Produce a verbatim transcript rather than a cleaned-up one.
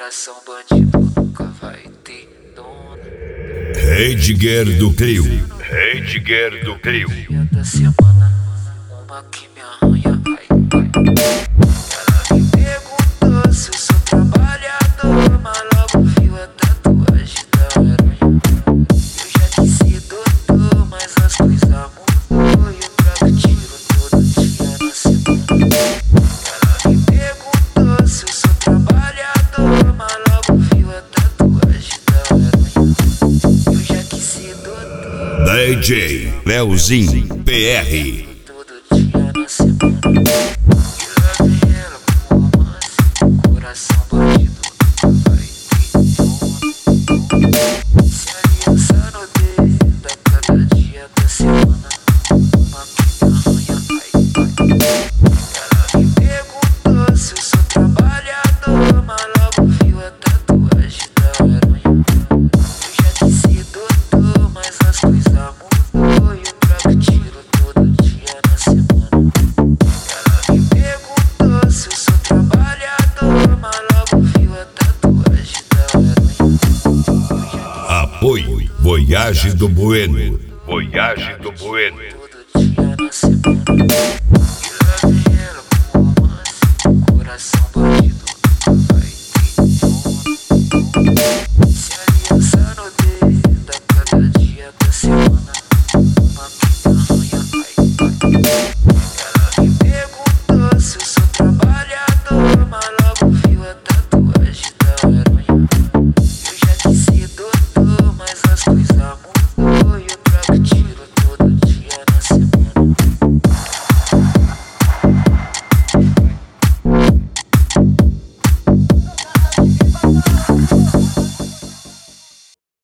Coração bandido nunca vai ter dono. Heidegger do Crio. Heidegger do Crio. Dia da semana, uma que me arranha. Ai, ai. Ela me perguntou se eu sou trabalhador, mas logo viu a tatuagem da aranha. Eu já quis ser doutor, mas as coisas mudou e eu trago tiro todo dia na semana. Ela me perguntou se eu sou trabalhador, mas logo viu a tatuagem da aranha. Eu já quis ser doutor. D J Leozinho P R. Todo dia na semana. E lá vem ela com romance. Coração bandido nunca vai ter dono. Se aliança no dedo a cada dia da semana. Uma que me arranha, ai, ai. Ela me perguntou se eu sou trabalhador, mas logo viu a tatuagem da aranha. Eu já quis ser doutor, mas as coisas mudou e eu trago tiro todo dia na semana. Ela me perguntou se eu sou trabalhador, mas logo viu a tatuagem da aranha. Eu já Apoio Voyage do Bueno. Voyage do Bueno. todo dia na semana. E lá vem ela com romance. Coração bandido.